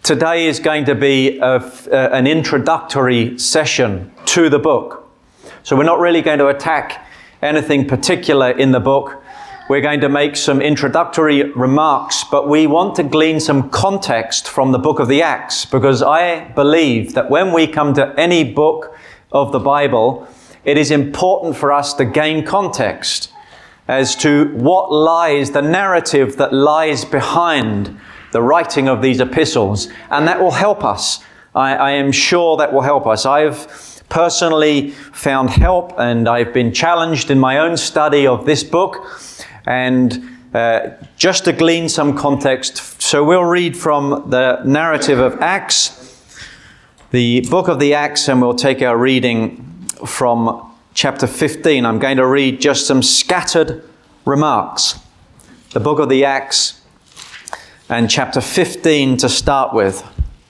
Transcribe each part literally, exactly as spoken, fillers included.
Today is going to be a, uh, an introductory session to the book. So we're not really going to attack anything particular in the book. We're going to make some introductory remarks, but we want to glean some context from the book of the Acts, because I believe that when we come to any book of the Bible, it is important for us to gain context as to what lies, the narrative that lies behind the writing of these epistles, and that will help us. I, I am sure that will help us. I've personally found help, and I've been challenged in my own study of this book, and uh, just to glean some context. So we'll read from the narrative of Acts, the book of the Acts, and we'll take our reading from chapter fifteen. I'm going to read just some scattered remarks. The book of the Acts, and chapter fifteen to start with.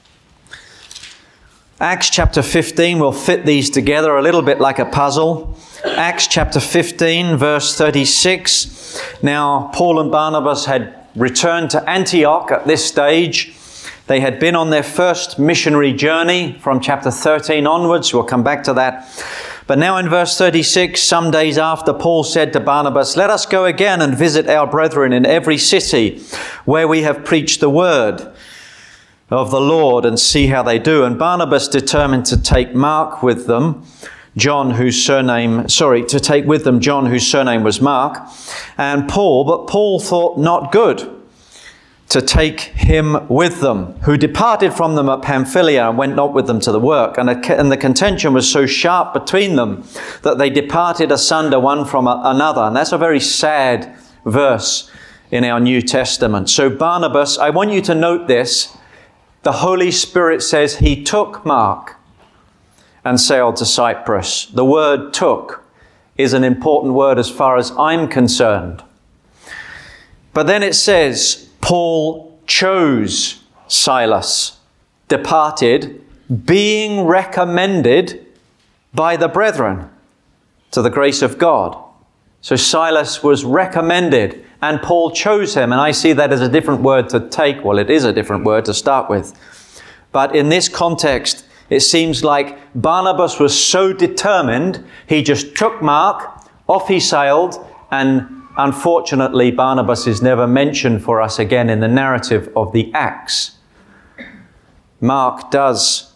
Acts chapter fifteen, we'll fit these together a little bit like a puzzle. Acts chapter fifteen, verse thirty-six. Now, Paul and Barnabas had returned to Antioch at this stage. They had been on their first missionary journey from chapter thirteen onwards. We'll come back to that. But now in verse thirty-six, some days after, Paul said to Barnabas, "Let us go again and visit our brethren in every city where we have preached the word of the Lord, and see how they do." And Barnabas determined to take Mark with them, John, whose surname, sorry, to take with them John, whose surname was Mark, and Paul. But Paul thought not good to take him with them, who departed from them at Pamphylia and went not with them to the work. And, a, and the contention was so sharp between them that they departed asunder one from a, another. And that's a very sad verse in our New Testament. So Barnabas, I want you to note this. The Holy Spirit says he took Mark and sailed to Cyprus. The word took is an important word as far as I'm concerned. But then it says, Paul chose Silas, departed, being recommended by the brethren to the grace of God. So Silas was recommended and Paul chose him. And I see that as a different word to take. Well, it is a different word to start with. But in this context, it seems like Barnabas was so determined, he just took Mark, off he sailed, and unfortunately, Barnabas is never mentioned for us again in the narrative of the Acts. Mark does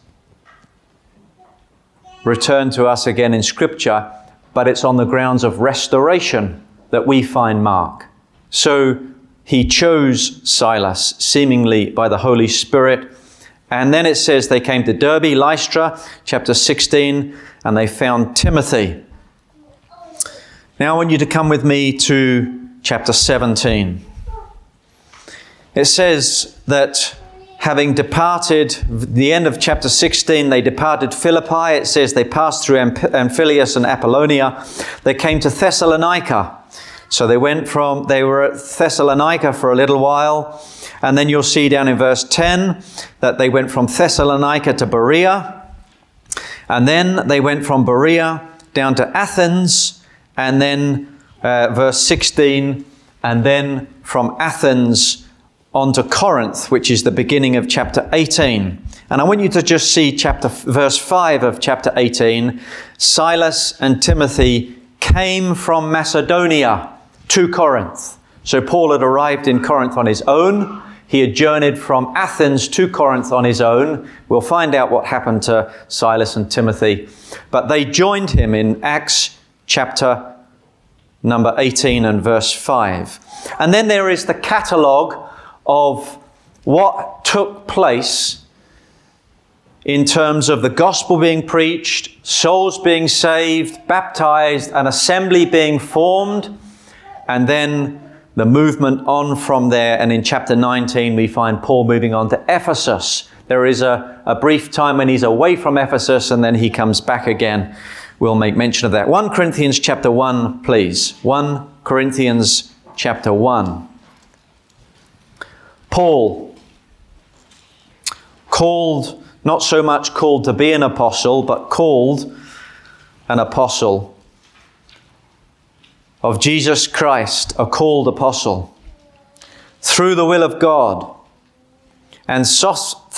return to us again in Scripture, but it's on the grounds of restoration that we find Mark. So he chose Silas, seemingly by the Holy Spirit. And then it says they came to Derbe, Lystra, chapter sixteen, and they found Timothy. Now I want you to come with me to chapter seventeen. It says that having departed, the end of chapter sixteen, they departed Philippi. It says they passed through Amphipolis and Apollonia. They came to Thessalonica. So they went from, they were at Thessalonica for a little while. And then you'll see down in verse ten that they went from Thessalonica to Berea. And then they went from Berea down to Athens. And then uh, verse sixteen, and then from Athens on to Corinth, which is the beginning of chapter eighteen. And I want you to just see chapter verse five of chapter eighteen. Silas and Timothy came from Macedonia to Corinth. So Paul had arrived in Corinth on his own. He had journeyed from Athens to Corinth on his own. We'll find out what happened to Silas and Timothy. But they joined him in Acts chapter number eighteen and verse five. And then there is the catalogue of what took place in terms of the gospel being preached, souls being saved, baptized, an assembly being formed, and then the movement on from there. And in chapter nineteen, we find Paul moving on to Ephesus. There is a, a brief time when he's away from Ephesus, and then he comes back again. We'll make mention of that. First Corinthians chapter one, please. First Corinthians chapter one. Paul, called, not so much called to be an apostle, but called an apostle of Jesus Christ, a called apostle, through the will of God, and Sos-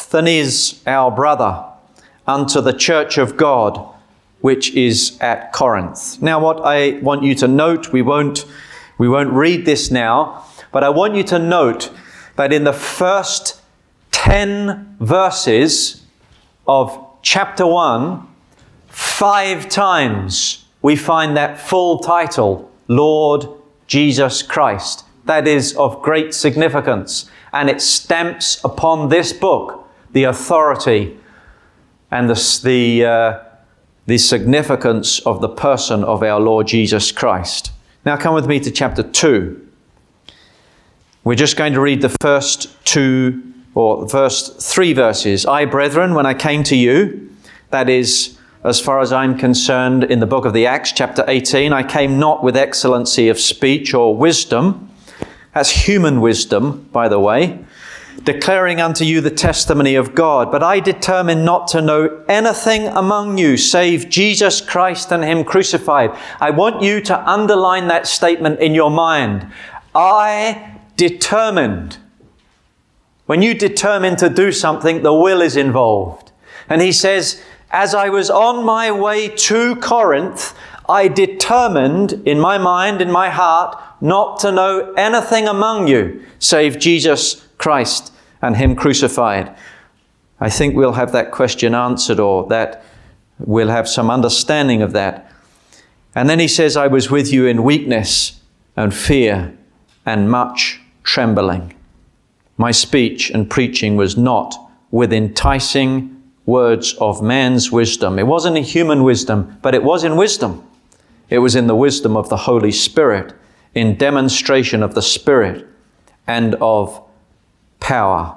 Sosthenes, our brother, unto the church of God, which is at Corinth. Now, what I want you to note, we won't, we won't read this now, but I want you to note that in the first ten verses of chapter one, five times we find that full title, Lord Jesus Christ. That is of great significance, and it stamps upon this book the authority and the, the, uh, the significance of the person of our Lord Jesus Christ. Now come with me to chapter two. We're just going to read the first two, or first three verses. I, brethren, when I came to you, that is, as far as I'm concerned, in the book of the Acts, chapter eighteen, I came not with excellency of speech or wisdom. That's human wisdom, by the way, declaring unto you the testimony of God. But I determined not to know anything among you save Jesus Christ and Him crucified. I want you to underline that statement in your mind. I determined. When you determine to do something, the will is involved. And he says, as I was on my way to Corinth, I determined in my mind, in my heart, not to know anything among you save Jesus Christ and Him crucified. I think we'll have that question answered, or that we'll have some understanding of that. And then he says, I was with you in weakness and fear and much trembling. My speech and preaching was not with enticing words of man's wisdom. It wasn't in human wisdom, but it was in wisdom. It was in the wisdom of the Holy Spirit, in demonstration of the Spirit and of power.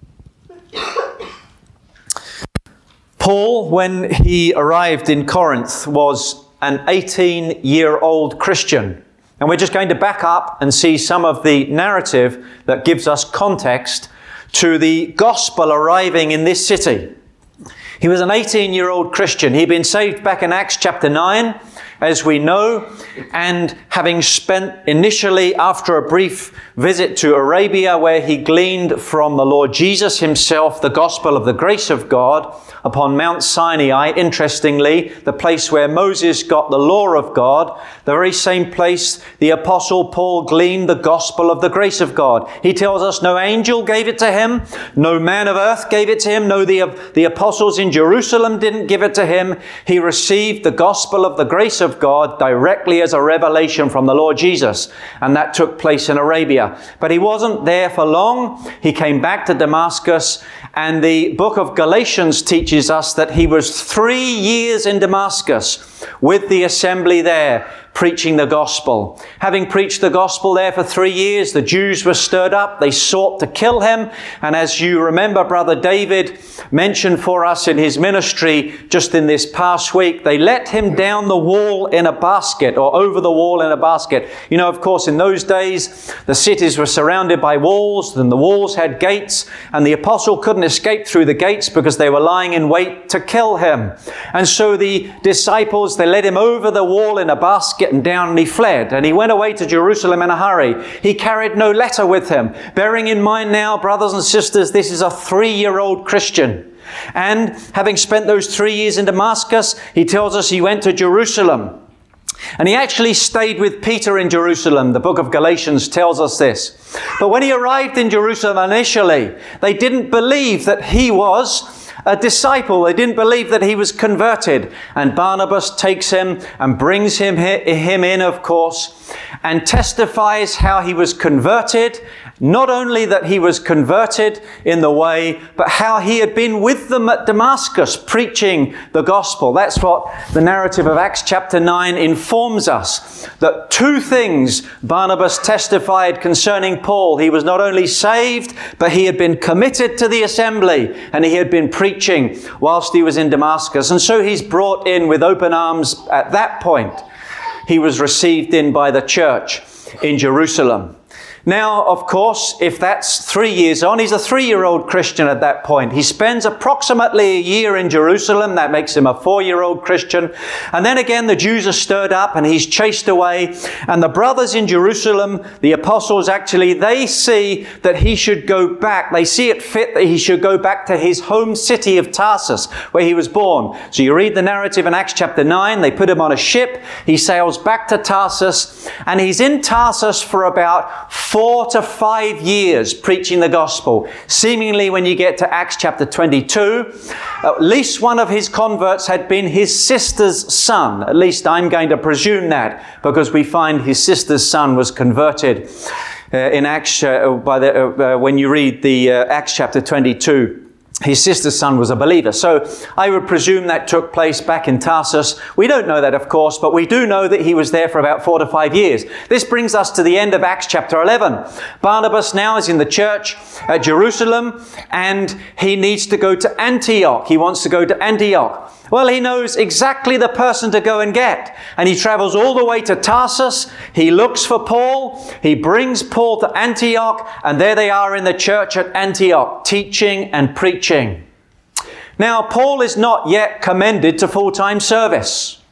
Paul, when he arrived in Corinth, was an eighteen-year-old Christian. And we're just going to back up and see some of the narrative that gives us context to the gospel arriving in this city. He was an eighteen-year-old Christian. He'd been saved back in Acts chapter nine, as we know, and having spent initially, after a brief visit to Arabia, where he gleaned from the Lord Jesus Himself the gospel of the grace of God upon Mount Sinai, interestingly, the place where Moses got the law of God, the very same place the Apostle Paul gleaned the gospel of the grace of God. He tells us no angel gave it to him, no man of earth gave it to him, no, the, the apostles in Jerusalem didn't give it to him. He received the gospel of the grace of God directly as a revelation from the Lord Jesus, and that took place in Arabia. But he wasn't there for long. He came back to Damascus, and the book of Galatians teaches us that he was three years in Damascus with the assembly there, preaching the gospel. Having preached the gospel there for three years, the Jews were stirred up. They sought to kill him. And as you remember, Brother David mentioned for us in his ministry just in this past week, they let him down the wall in a basket, or over the wall in a basket. You know, of course, in those days, the cities were surrounded by walls, and the walls had gates, and the apostle couldn't escape through the gates because they were lying in wait to kill him. And so the disciples, they led him over the wall in a basket and down, and he fled, and he went away to Jerusalem in a hurry. He carried no letter with him. Bearing in mind now, brothers and sisters, this is a three-year-old Christian. And having spent those three years in Damascus, he tells us he went to Jerusalem. And he actually stayed with Peter in Jerusalem. The book of Galatians tells us this. But when he arrived in Jerusalem initially, they didn't believe that he was a disciple. They didn't believe that he was converted. And Barnabas takes him and brings him, him in, of course, and testifies how he was converted. Not only that he was converted in the way, but how he had been with them at Damascus preaching the gospel. That's what the narrative of Acts chapter nine informs us. That two things Barnabas testified concerning Paul. He was not only saved, but he had been committed to the assembly, and he had been preaching whilst he was in Damascus. And so he's brought in with open arms at that point. He was received in by the church in Jerusalem. Now, of course, if that's three years on, he's a three-year-old Christian at that point. He spends approximately a year in Jerusalem. That makes him a four-year-old Christian. And then again, the Jews are stirred up and he's chased away. And the brothers in Jerusalem, the apostles actually, they see that he should go back. They see it fit that he should go back to his home city of Tarsus, where he was born. So you read the narrative in Acts chapter nine. They put him on a ship. He sails back to Tarsus. And he's in Tarsus for about four to five years preaching the gospel. Seemingly, when you get to Acts chapter twenty-two, at least one of his converts had been his sister's son. At least I'm going to presume that, because we find his sister's son was converted uh, in Acts uh, by the uh, uh, when you read the uh, Acts chapter twenty-two. His sister's son was a believer. So I would presume that took place back in Tarsus. We don't know that, of course, but we do know that he was there for about four to five years. This brings us to the end of Acts chapter eleven. Barnabas now is in the church at Jerusalem, and he needs to go to Antioch. He wants to go to Antioch. Well, he knows exactly the person to go and get. And he travels all the way to Tarsus. He looks for Paul. He brings Paul to Antioch. And there they are in the church at Antioch, teaching and preaching. Now, Paul is not yet commended to full-time service.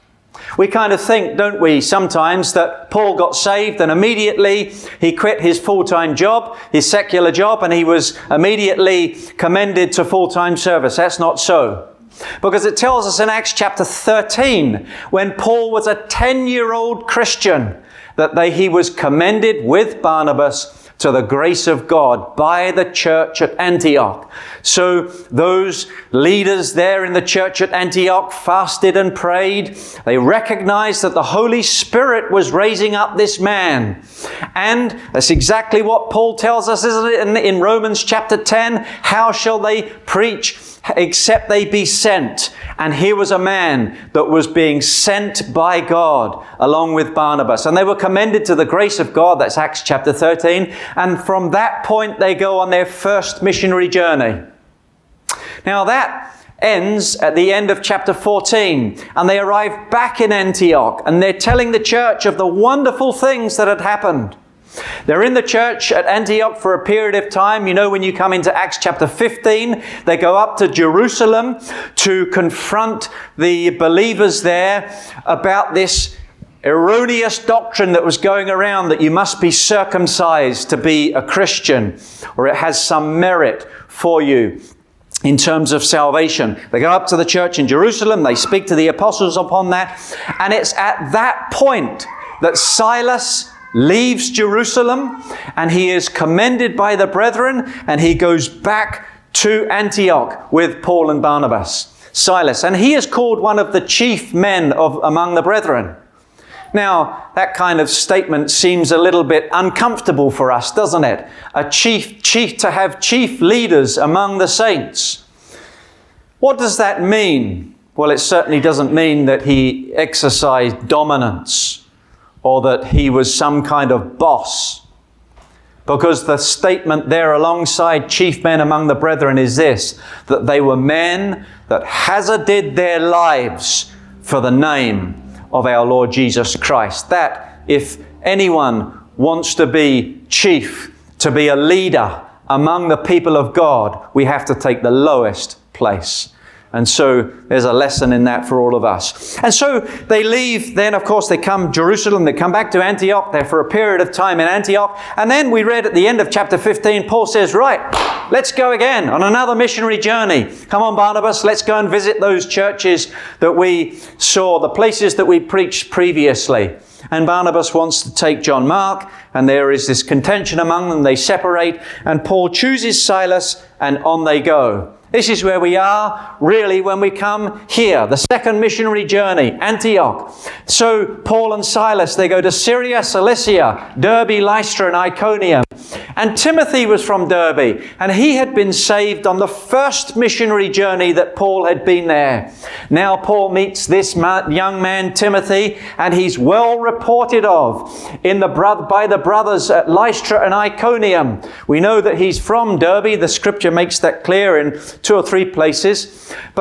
We kind of think, don't we, sometimes that Paul got saved and immediately he quit his full-time job, his secular job, and he was immediately commended to full-time service. That's not so. Because it tells us in Acts chapter thirteen, when Paul was a ten-year-old Christian, that they, he was commended with Barnabas to the grace of God by the church at Antioch. So those leaders there in the church at Antioch fasted and prayed. They recognized that the Holy Spirit was raising up this man. And that's exactly what Paul tells us, isn't it, in, in Romans chapter ten? How shall they preach except they be sent? And here was a man that was being sent by God along with Barnabas. And they were commended to the grace of God. That's Acts chapter thirteen. And from that point, they go on their first missionary journey. Now that ends at the end of chapter fourteen. And they arrive back in Antioch. And they're telling the church of the wonderful things that had happened. They're in the church at Antioch for a period of time. You know, when you come into Acts chapter fifteen, they go up to Jerusalem to confront the believers there about this erroneous doctrine that was going around that you must be circumcised to be a Christian, or it has some merit for you in terms of salvation. They go up to the church in Jerusalem. They speak to the apostles upon that. And it's at that point that Silas leaves Jerusalem, and he is commended by the brethren, and he goes back to Antioch with Paul and Barnabas, Silas. And he is called one of the chief men of among the brethren. Now, that kind of statement seems a little bit uncomfortable for us, doesn't it? A chief, chief to have chief leaders among the saints. What does that mean? Well, it certainly doesn't mean that he exercised dominance, or that he was some kind of boss. Because the statement there alongside chief men among the brethren is this, that they were men that hazarded their lives for the name of our Lord Jesus Christ. That if anyone wants to be chief, to be a leader among the people of God, we have to take the lowest place. And so there's a lesson in that for all of us. And so they leave. Then, of course, they come Jerusalem. They come back to Antioch. They're for a period of time in Antioch. And then we read at the end of chapter fifteen, Paul says, right, let's go again on another missionary journey. Come on, Barnabas, let's go and visit those churches that we saw, the places that we preached previously. And Barnabas wants to take John Mark, and there is this contention among them. They separate, and Paul chooses Silas, and on they go. This is where we are, really, when we come here. The second missionary journey, Antioch. So Paul and Silas, they go to Syria, Cilicia, Derbe, Lystra, and Iconium. And Timothy was from Derbe, and he had been saved on the first missionary journey that Paul had been there. Now Paul meets this young man, Timothy, and he's well reported of in the bro- by the brothers at Lystra and Iconium. We know that he's from Derbe. The scripture makes that clear in two or three places. But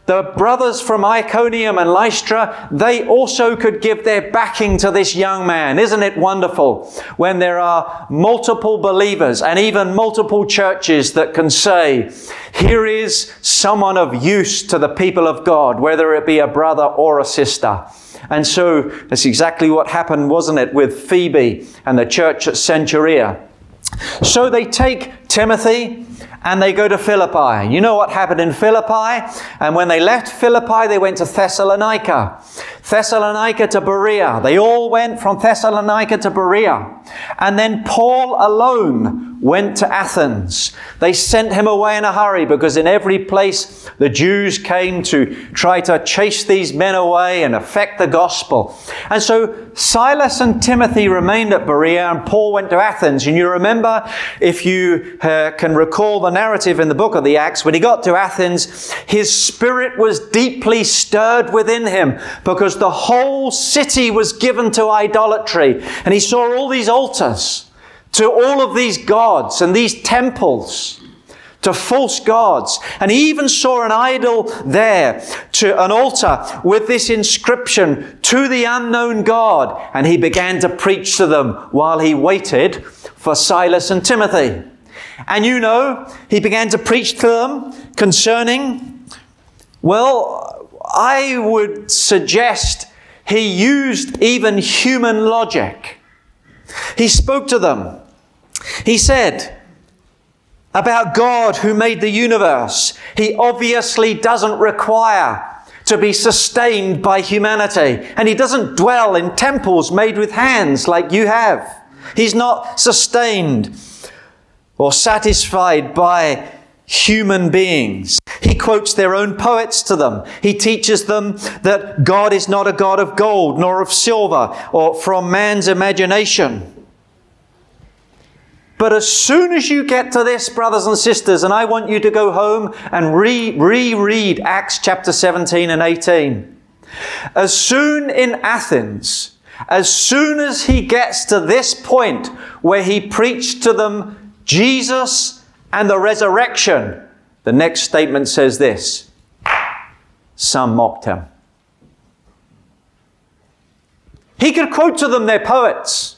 the brothers from Iconium and Lystra, they also could give their backing to this young man. Isn't it wonderful when there are multiple believers and even multiple churches that can say, here is someone of use to the people of God, whether it be a brother or a sister. And so that's exactly what happened, wasn't it, with Phoebe and the church at Centuria. So they take Timothy and they go to Philippi. You know what happened in Philippi? And when they left Philippi, they went to Thessalonica. Thessalonica to Berea. They all went from Thessalonica to Berea. And then Paul alone went to Athens. They sent him away in a hurry because in every place the Jews came to try to chase these men away and affect the gospel. And so Silas and Timothy remained at Berea and Paul went to Athens. And you remember, if you uh, can recall the narrative in the book of the Acts, when he got to Athens, his spirit was deeply stirred within him because the whole city was given to idolatry. And he saw all these altars to all of these gods and these temples to false gods. And he even saw an idol there, to an altar with this inscription, to the unknown God. And he began to preach to them while he waited for Silas and Timothy. And you know, he began to preach to them concerning, well, I would suggest he used even human logic. He spoke to them. He said about God who made the universe, he obviously doesn't require to be sustained by humanity. And he doesn't dwell in temples made with hands like you have. He's not sustained or satisfied by human beings. He quotes their own poets to them. He teaches them that God is not a God of gold, nor of silver, or from man's imagination. But as soon as you get to this, brothers and sisters, and I want you to go home and re- reread Acts chapter seventeen and eighteen. As soon in Athens, as soon as he gets to this point where he preached to them Jesus and the resurrection, the next statement says this: some mocked him. He could quote to them their poets.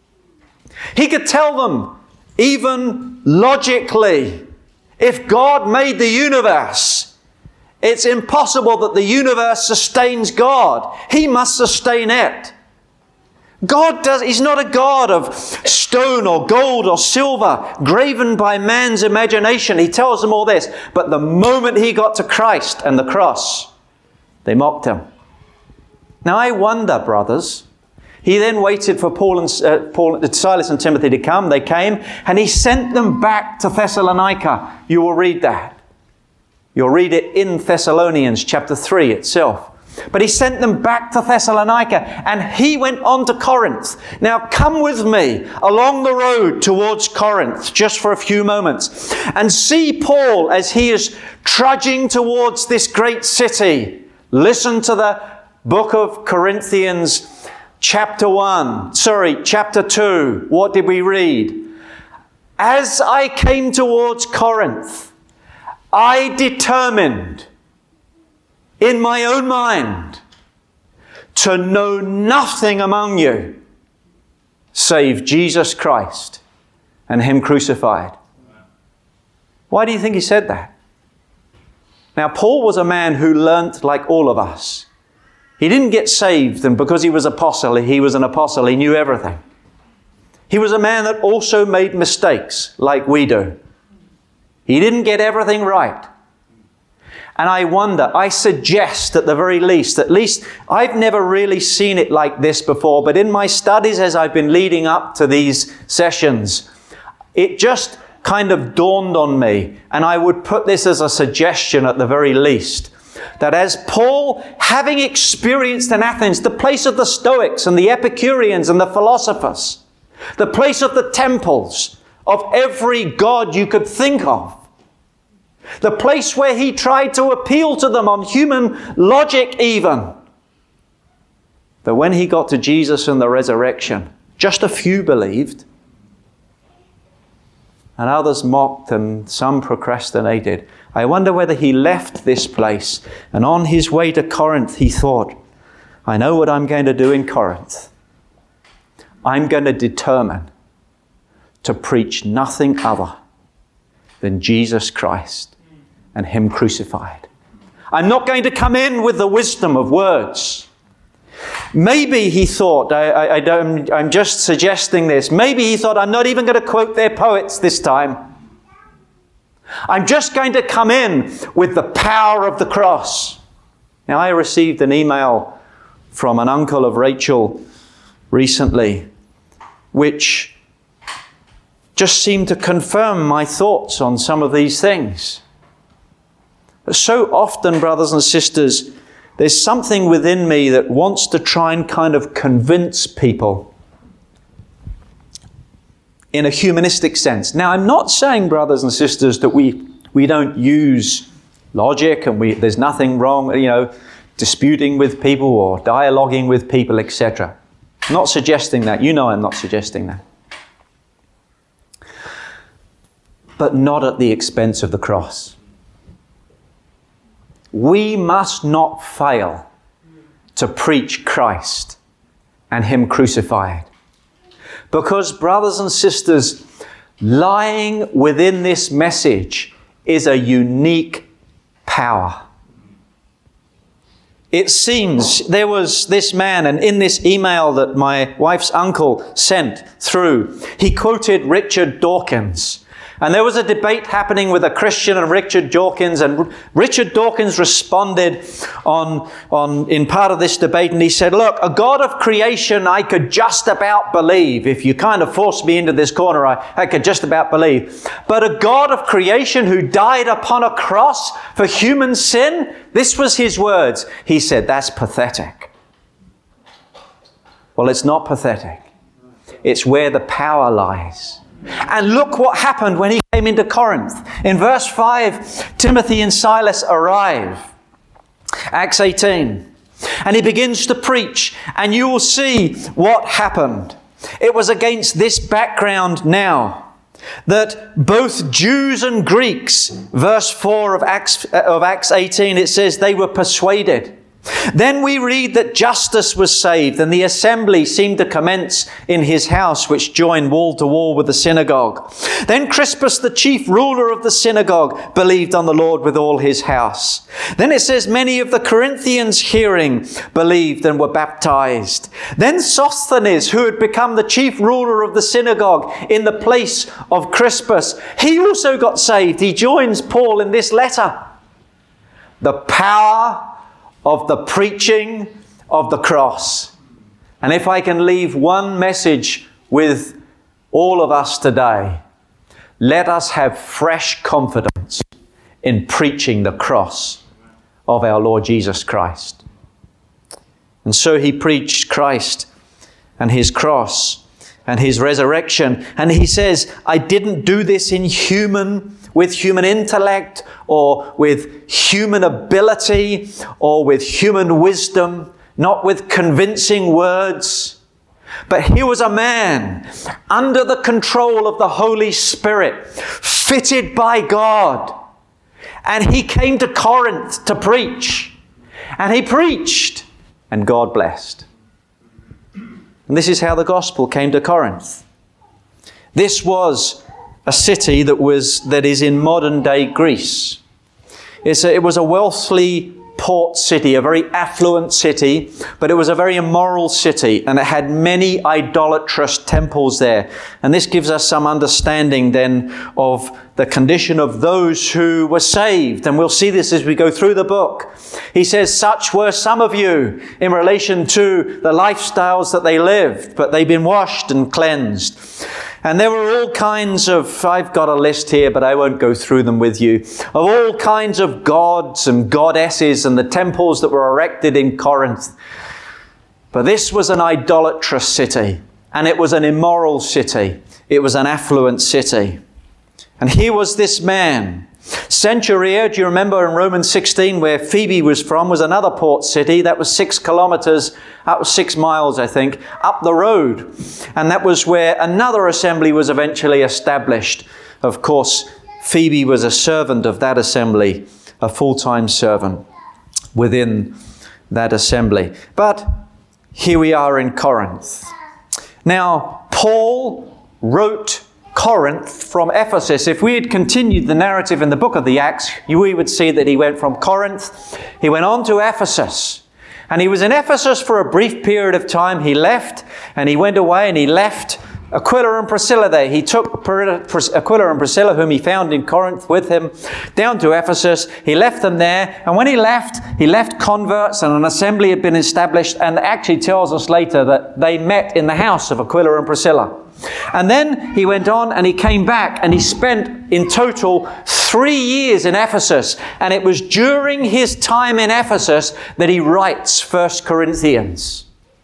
He could tell them, even logically, if God made the universe, it's impossible that the universe sustains God. He must sustain it. God does, he's not a God of stone or gold or silver, graven by man's imagination. He tells them all this. But the moment he got to Christ and the cross, they mocked him. Now I wonder, brothers, he then waited for Paul and uh, Paul, Silas and Timothy to come. They came and he sent them back to Thessalonica. You will read that. You'll read it in Thessalonians chapter three itself. But he sent them back to Thessalonica and he went on to Corinth. Now come with me along the road towards Corinth just for a few moments and see Paul as he is trudging towards this great city. Listen to the book of Corinthians chapter one, sorry, chapter two. What did we read? As I came towards Corinth, I determined in my own mind to know nothing among you save Jesus Christ and him crucified. Why do you think he said that? Now, Paul was a man who learnt like all of us. He didn't get saved and because he was apostle, he was an apostle, he knew everything. He was a man that also made mistakes like we do. He didn't get everything right. And I wonder, I suggest at the very least, at least I've never really seen it like this before, but in my studies as I've been leading up to these sessions, it just kind of dawned on me, and I would put this as a suggestion at the very least, that as Paul, having experienced in Athens the place of the Stoics and the Epicureans and the philosophers, the place of the temples of every god you could think of, the place where he tried to appeal to them on human logic even, that when he got to Jesus and the resurrection, just a few believed. and others mocked, and some procrastinated. I wonder whether he left this place, and on his way to Corinth he thought, I know what I'm going to do in Corinth. I'm going to determine to preach nothing other than Jesus Christ and him crucified. I'm not going to come in with the wisdom of words. Maybe he thought, I, I, I don't, I'm just suggesting this, maybe he thought, I'm not even going to quote their poets this time. I'm just going to come in with the power of the cross. Now, I received an email from an uncle of Rachel recently, which just seemed to confirm my thoughts on some of these things. So often, brothers and sisters, there's something within me that wants to try and kind of convince people in a humanistic sense. Now, I'm not saying, brothers and sisters, that we, we don't use logic and we, there's nothing wrong, you know, disputing with people or dialoguing with people, et cetera. I'm not suggesting that. You know I'm not suggesting that. But not at the expense of the cross. We must not fail to preach Christ and him crucified. Because, brothers and sisters, lying within this message is a unique power. It seems there was this man, and in this email that my wife's uncle sent through, he quoted Richard Dawkins. And there was a debate happening with a Christian and Richard Dawkins, and Richard Dawkins responded on, on in part of this debate, and he said, look, a God of creation I could just about believe. If you kind of forced me into this corner, I, I could just about believe. But a God of creation who died upon a cross for human sin, this was his words. He said, that's pathetic. Well, it's not pathetic. It's where the power lies. And look what happened when he came into Corinth. In verse five, Timothy and Silas arrive. Acts eighteen. And he begins to preach. And you will see what happened. It was against this background now that both Jews and Greeks, verse four of Acts, of Acts eighteen, it says they were persuaded. Then we read that Justus was saved, and the assembly seemed to commence in his house, which joined wall to wall with the synagogue. Then Crispus, the chief ruler of the synagogue, believed on the Lord with all his house. Then it says many of the Corinthians hearing believed and were baptized. Then Sosthenes, who had become the chief ruler of the synagogue in the place of Crispus, he also got saved. He joins Paul in this letter. The power of the preaching of the cross. And if I can leave one message with all of us today, let us have fresh confidence in preaching the cross of our Lord Jesus Christ. And so he preached Christ and his cross and his resurrection. And he says, I didn't do this in human, with human intellect or with human ability or with human wisdom, not with convincing words. But here was a man under the control of the Holy Spirit, fitted by God. And he came to Corinth to preach. And he preached. And God blessed. And this is how the gospel came to Corinth. This was a city that was that is in modern day Greece. It's a, it was a wealthy port city, a very affluent city, but it was a very immoral city, and it had many idolatrous temples there. And this gives us some understanding then of the condition of those who were saved. And we'll see this as we go through the book. He says, such were some of you in relation to the lifestyles that they lived, but they've been washed and cleansed. And there were all kinds of, I've got a list here, but I won't go through them with you, of all kinds of gods and goddesses and the temples that were erected in Corinth. But this was an idolatrous city, and it was an immoral city. It was an affluent city. And here was this man. Centuria, do you remember in Romans sixteen where Phoebe was from, was another port city. That was six kilometers, that was six miles, I think, up the road. And that was where another assembly was eventually established. Of course, Phoebe was a servant of that assembly, a full-time servant within that assembly. But here we are in Corinth. Now, Paul wrote Corinth from Ephesus. If we had continued the narrative in the book of the Acts, we would see that he went from Corinth, he went on to Ephesus. And he was in Ephesus for a brief period of time. He left and he went away and he left Aquila and Priscilla there. He took Aquila and Priscilla, whom he found in Corinth, with him down to Ephesus. He left them there. And when he left, he left converts, and an assembly had been established, and actually tells us later that they met in the house of Aquila and Priscilla. And then he went on and he came back and he spent in total three years in Ephesus. And it was during his time in Ephesus that he writes First Corinthians.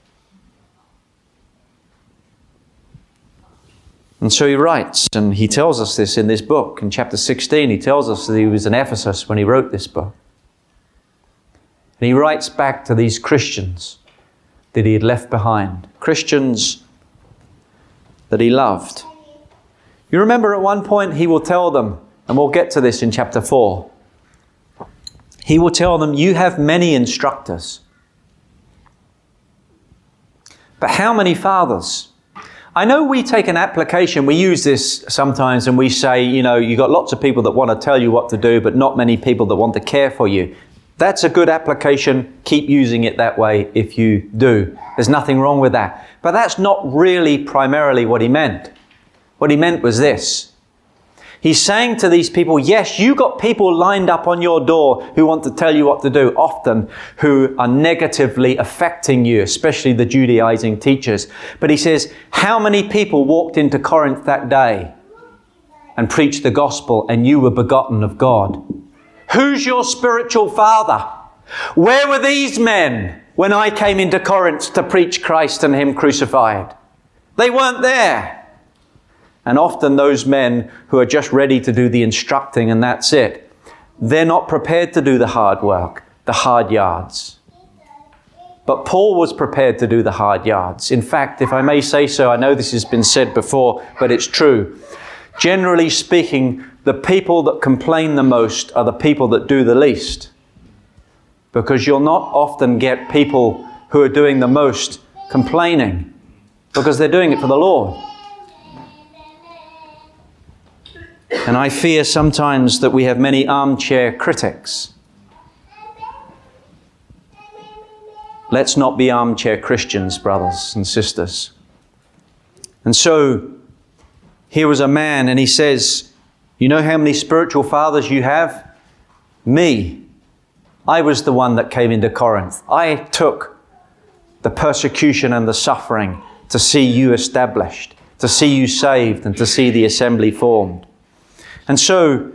And so he writes, and he tells us this in this book. In chapter sixteen, he tells us that he was in Ephesus when he wrote this book. And he writes back to these Christians that he had left behind. Christians that he loved. You remember at one point he will tell them, and we'll get to this in chapter four. He will tell them, you have many instructors. But how many fathers? I know we take an application, we use this sometimes and we say, you know, you've got lots of people that want to tell you what to do, but not many people that want to care for you. That's a good application. Keep using it that way if you do. There's nothing wrong with that. But that's not really primarily what he meant. What he meant was this. He's saying to these people, yes, you got people lined up on your door who want to tell you what to do, often who are negatively affecting you, especially the Judaizing teachers. But he says, how many people walked into Corinth that day and preached the gospel and you were begotten of God? Who's your spiritual father? Where were these men when I came into Corinth to preach Christ and Him crucified? They weren't there. And often those men who are just ready to do the instructing and that's it, they're not prepared to do the hard work, the hard yards. But Paul was prepared to do the hard yards. In fact, if I may say so, I know this has been said before, but it's true. Generally speaking, the people that complain the most are the people that do the least. Because you'll not often get people who are doing the most complaining, because they're doing it for the Lord. And I fear sometimes that we have many armchair critics. Let's not be armchair Christians, brothers and sisters. And so, here was a man and he says, you know how many spiritual fathers you have? Me. I was the one that came into Corinth. I took the persecution and the suffering to see you established, to see you saved, and to see the assembly formed. And so,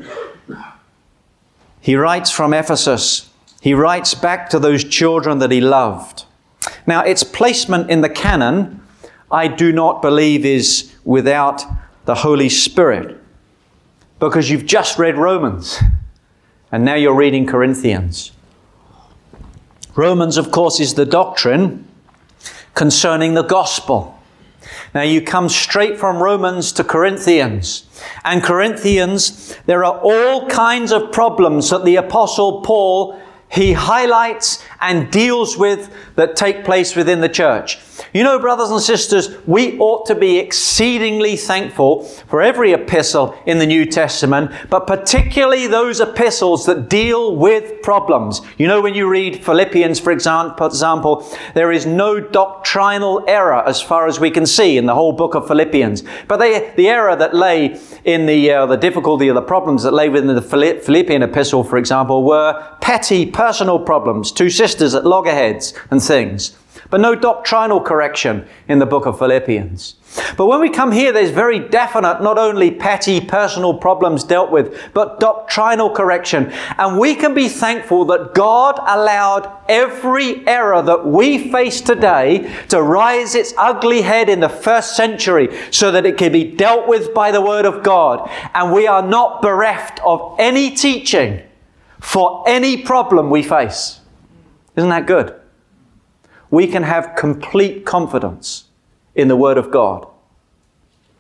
he writes from Ephesus. He writes back to those children that he loved. Now, its placement in the canon, I do not believe is without the Holy Spirit. Because you've just read Romans. And now you're reading Corinthians. Romans, of course, is the doctrine concerning the gospel. Now you come straight from Romans to Corinthians. And Corinthians, there are all kinds of problems that the Apostle Paul, he highlights and deals with that take place within the church. You know, brothers and sisters, we ought to be exceedingly thankful for every epistle in the New Testament, but particularly those epistles that deal with problems. You know, when you read Philippians, for example, there is no doctrinal error as far as we can see in the whole book of Philippians. But they, the error that lay in the, uh, the difficulty or the problems that lay within the Philippian epistle, for example, were petty personal problems, two sisters at loggerheads and things. But no doctrinal correction in the book of Philippians. But when we come here, there's very definite, not only petty personal problems dealt with, but doctrinal correction. And we can be thankful that God allowed every error that we face today to rise its ugly head in the first century so that it can be dealt with by the Word of God. And we are not bereft of any teaching for any problem we face. Isn't that good? We can have complete confidence in the Word of God.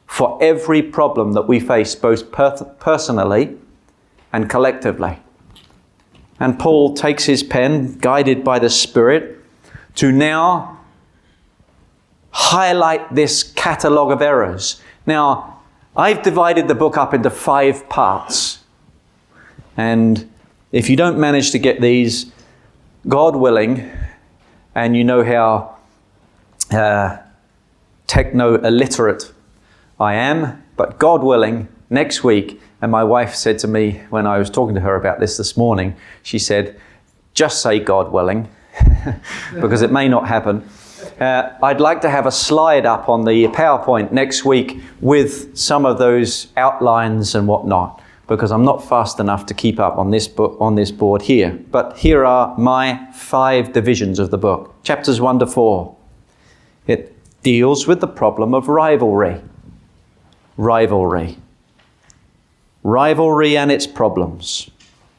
for every problem that we face, both per- personally and collectively. And Paul takes his pen, guided by the Spirit, to now highlight this catalogue of errors. Now, I've divided the book up into five parts. And if you don't manage to get these, God willing, and you know how uh, techno-illiterate I am, but God willing, next week, and my wife said to me when I was talking to her about this this morning, she said, just say God willing, because it may not happen. Uh, I'd like to have a slide up on the PowerPoint next week with some of those outlines and whatnot, because I'm not fast enough to keep up on this book on this board here. But here are my five divisions of the book. Chapters one to four. It deals with the problem of rivalry. Rivalry. Rivalry and its problems.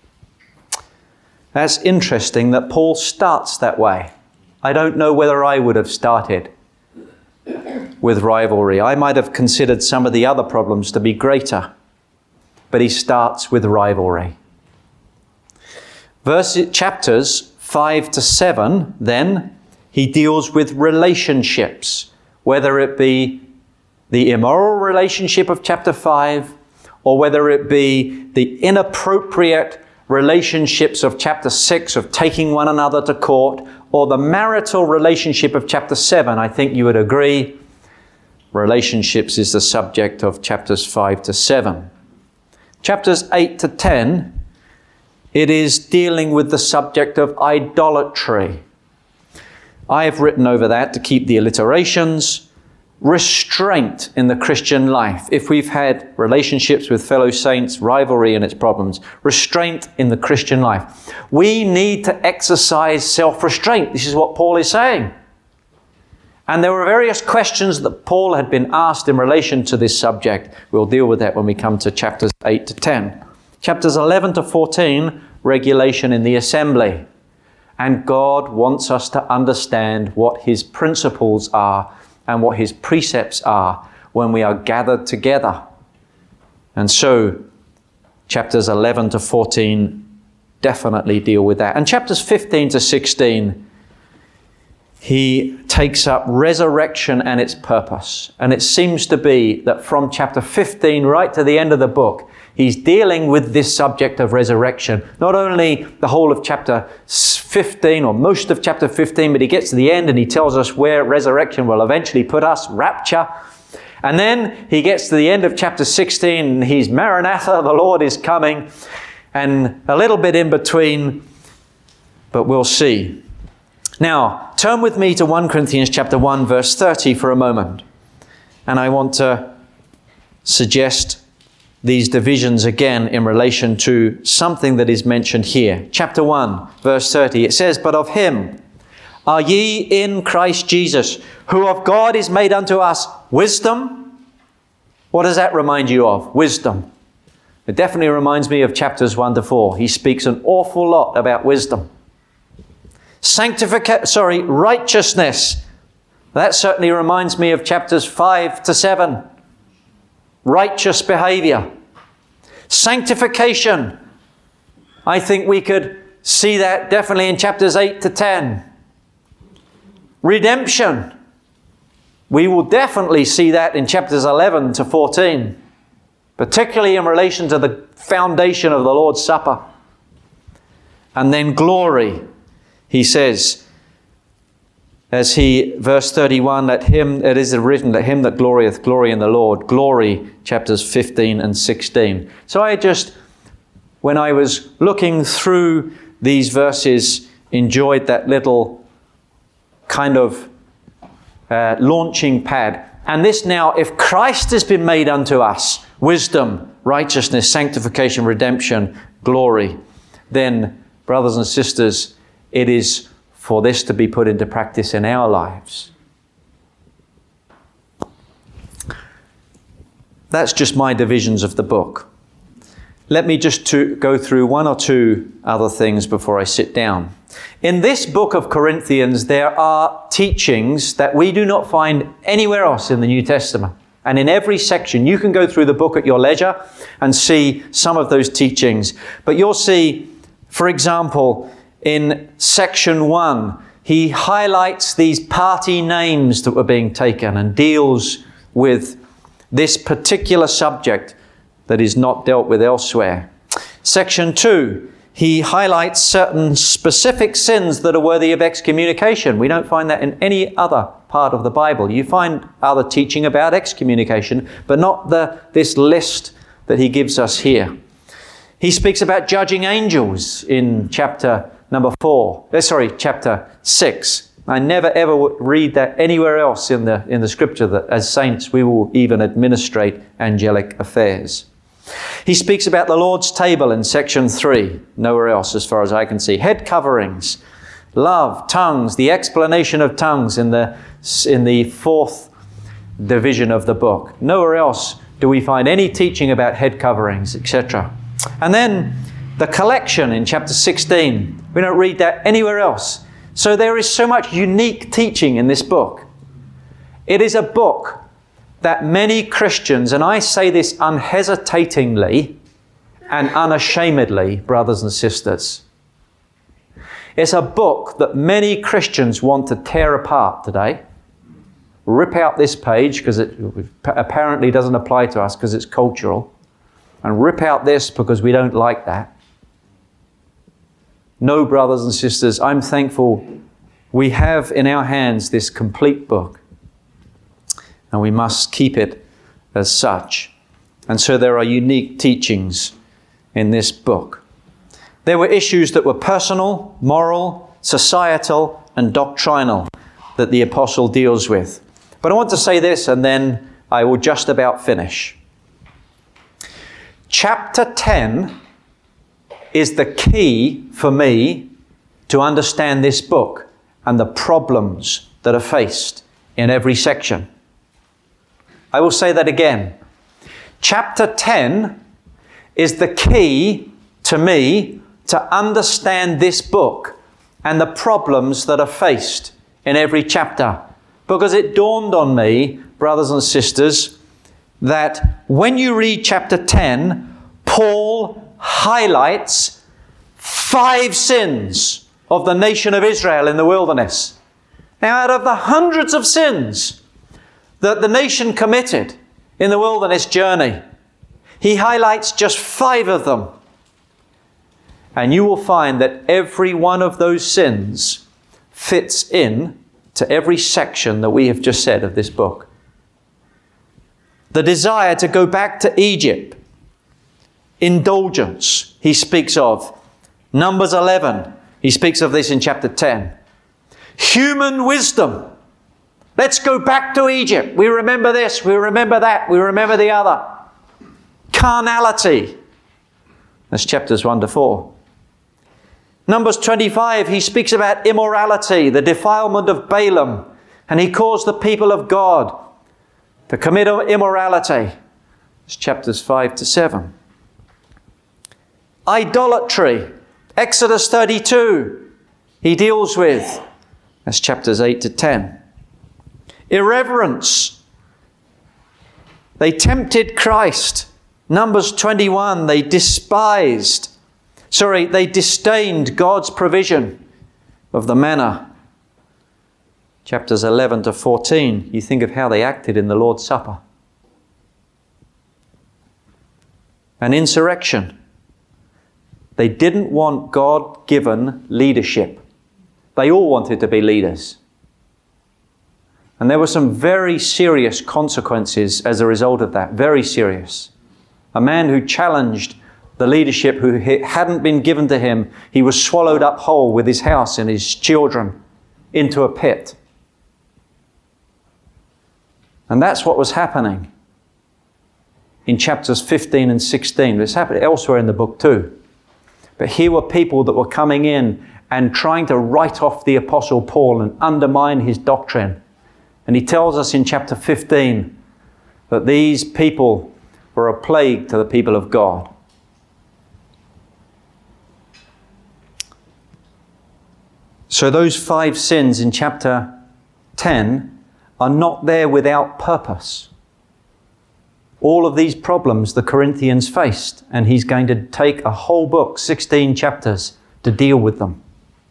That's interesting that Paul starts that way. I don't know whether I would have started with rivalry. I might have considered some of the other problems to be greater. But he starts with rivalry. Verse, chapters five to seven, then, he deals with relationships, whether it be the immoral relationship of chapter five, or whether it be the inappropriate relationships of chapter six of taking one another to court, or the marital relationship of chapter seven. I think you would agree relationships is the subject of chapters five to seven. Chapters eight to ten, it is dealing with the subject of idolatry. I have written over that to keep the alliterations. Restraint in the Christian life. If we've had relationships with fellow saints, rivalry and its problems, restraint in the Christian life. We need to exercise self-restraint. This is what Paul is saying. And there were various questions that Paul had been asked in relation to this subject. We'll deal with that when we come to chapters eight to ten. Chapters eleven to fourteen, regulation in the assembly. And God wants us to understand what his principles are and what his precepts are when we are gathered together. And so, chapters eleven to fourteen definitely deal with that. And chapters fifteen to sixteen, he takes up resurrection and its purpose. And it seems to be that from chapter fifteen right to the end of the book, he's dealing with this subject of resurrection. Not only the whole of chapter fifteen or most of chapter fifteen, but he gets to the end and he tells us where resurrection will eventually put us, rapture. And then he gets to the end of chapter sixteen and he's Maranatha, the Lord is coming. And a little bit in between, but we'll see. Now, turn with me to First Corinthians chapter one, verse thirty for a moment. And I want to suggest these divisions again in relation to something that is mentioned here. Chapter one, verse thirty, it says, "But of him are ye in Christ Jesus, who of God is made unto us wisdom." What does that remind you of? Wisdom. It definitely reminds me of chapters one to four. He speaks an awful lot about wisdom. Sanctification, sorry, righteousness. That certainly reminds me of chapters five to seven. Righteous behavior. Sanctification. I think we could see that definitely in chapters eight to ten. Redemption. We will definitely see that in chapters eleven to fourteen. Particularly in relation to the foundation of the Lord's Supper. And then glory. He says, as he, verse thirty-one, let him, it is written, let him that glorieth glory in the Lord. Glory, chapters fifteen and sixteen. So I just, when I was looking through these verses, enjoyed that little kind of uh, launching pad. And this now, if Christ has been made unto us, wisdom, righteousness, sanctification, redemption, glory, then, brothers and sisters, it is for this to be put into practice in our lives. That's just my divisions of the book. Let me just to go through one or two other things before I sit down. In this book of Corinthians, there are teachings that we do not find anywhere else in the New Testament. And in every section, you can go through the book at your leisure and see some of those teachings. But you'll see, for example, in section one, he highlights these party names that were being taken and deals with this particular subject that is not dealt with elsewhere. Section two, he highlights certain specific sins that are worthy of excommunication. We don't find that in any other part of the Bible. You find other teaching about excommunication, but not the this list that he gives us here. He speaks about judging angels in chapter number four. Uh, sorry, chapter six. I never ever read that anywhere else in the in the scripture that as saints we will even administrate angelic affairs. He speaks about the Lord's table in section three, nowhere else as far as I can see. Head coverings, love, tongues, the explanation of tongues in the in the fourth division of the book. Nowhere else do we find any teaching about head coverings, et cetera. And then the collection in chapter sixteen. We don't read that anywhere else. So there is so much unique teaching in this book. It is a book that many Christians, and I say this unhesitatingly and unashamedly, brothers and sisters, it's a book that many Christians want to tear apart today. Rip out this page because it apparently doesn't apply to us because it's cultural, and rip out this because we don't like that. No, brothers and sisters, I'm thankful we have in our hands this complete book, and we must keep it as such. And so there are unique teachings in this book. There were issues that were personal, moral, societal, and doctrinal that the apostle deals with. But I want to say this, and then I will just about finish. Chapter ten is the key for me to understand this book and the problems that are faced in every section. I will say that again. Chapter ten is the key to me to understand this book and the problems that are faced in every chapter. Because it dawned on me, brothers and sisters, that when you read chapter ten, Paul highlights five sins of the nation of Israel in the wilderness. Now, out of the hundreds of sins that the nation committed in the wilderness journey, he highlights just five of them. And you will find that every one of those sins fits in to every section that we have just said of this book. The desire to go back to Egypt, indulgence, he speaks of. Numbers eleven, he speaks of this in chapter ten. Human wisdom. Let's go back to Egypt. We remember this, we remember that, we remember the other. Carnality. That's chapters one to four. Numbers twenty-five, he speaks about immorality, the defilement of Balaam, and he calls the people of God to commit immorality. It's chapters five to seven. Idolatry, Exodus thirty-two, he deals with. That's chapters eight to ten. Irreverence, they tempted Christ. Numbers twenty-one, they despised, sorry, they disdained God's provision of the manna. Chapters eleven to fourteen, you think of how they acted in the Lord's Supper. An insurrection. They didn't want God-given leadership. They all wanted to be leaders. And there were some very serious consequences as a result of that. Very serious. A man who challenged the leadership who hadn't been given to him, he was swallowed up whole with his house and his children into a pit. And that's what was happening in chapters fifteen and sixteen. It's happened elsewhere in the book too. But here were people that were coming in and trying to write off the Apostle Paul and undermine his doctrine. And he tells us in chapter fifteen that these people were a plague to the people of God. So those five sins in chapter ten are not there without purpose. all of these problems the Corinthians faced, and he's going to take a whole book, sixteen chapters, to deal with them.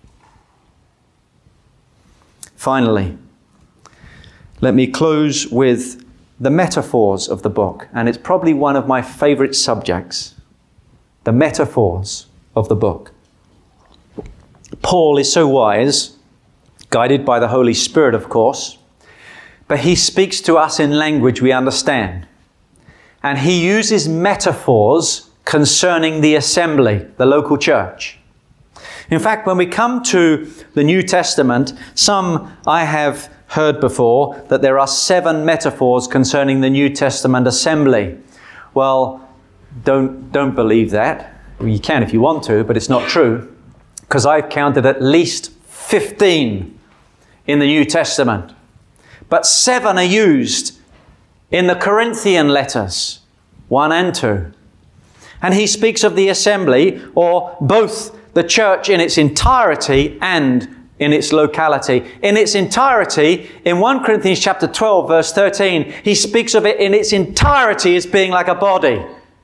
Finally, let me close with the metaphors of the book, and it's probably one of my favorite subjects, the metaphors of the book. Paul is so wise, guided by the Holy Spirit, of course, but he speaks to us in language we understand. And he uses metaphors concerning the assembly, the local church. In fact, when we come to the New Testament, some I have heard before that there are seven metaphors concerning the New Testament assembly. Well, don't, don't believe that. Well, you can if you want to, but it's not true, because I've counted at least fifteen in the New Testament. But seven are used in the Corinthian letters, one and two. And he speaks of the assembly, or both the church in its entirety and in its locality. In its entirety, in First Corinthians chapter twelve, verse thirteen, he speaks of it in its entirety as being like a body,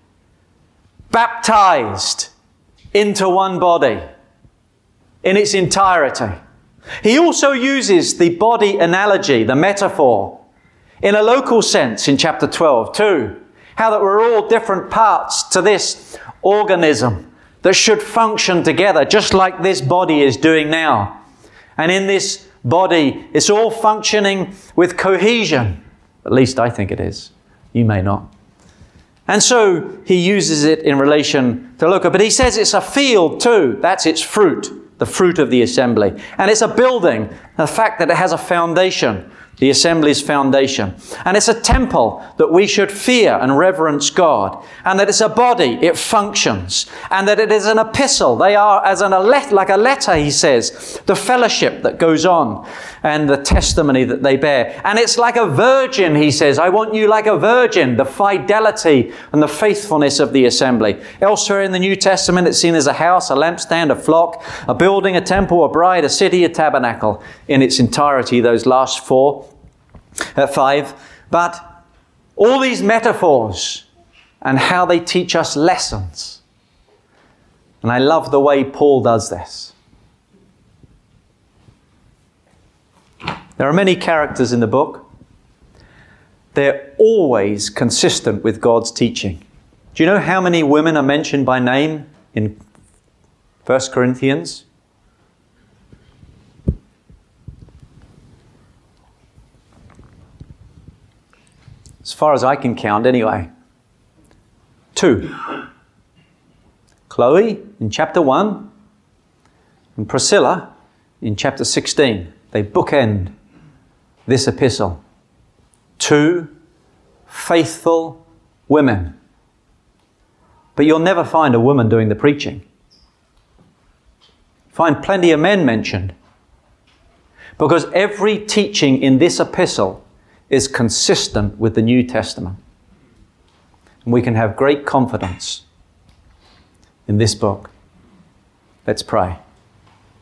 baptized into one body, in its entirety. He also uses the body analogy, the metaphor, in a local sense in chapter twelve too. How that we're all different parts to this organism that should function together, just like this body is doing now. And in this body, it's all functioning with cohesion. At least I think it is. You may not. And so he uses it in relation to local. But he says it's a field too. That's its fruit, the fruit of the assembly. And it's a building, the fact that it has a foundation, the assembly's foundation. And it's a temple that we should fear and reverence God. And that it's a body, it functions. And that it is an epistle. They are as an, like a letter, he says, the fellowship that goes on and the testimony that they bear. And it's like a virgin, he says. I want you like a virgin, the fidelity and the faithfulness of the assembly. Elsewhere in the New Testament, it's seen as a house, a lampstand, a flock, a building, a temple, a bride, a city, a tabernacle. In its entirety, those last four. At five, but all these metaphors and how they teach us lessons. And I love the way Paul does this. There are many characters in the book. They're always consistent with God's teaching. Do you know how many women are mentioned by name in First Corinthians? As far as I can count anyway. Two. Chloe in chapter one and Priscilla in chapter sixteen. They bookend this epistle. Two faithful women. But you'll never find a woman doing the preaching. Find plenty of men mentioned. Because every teaching in this epistle is consistent with the New Testament. And we can have great confidence in this book. Let's pray.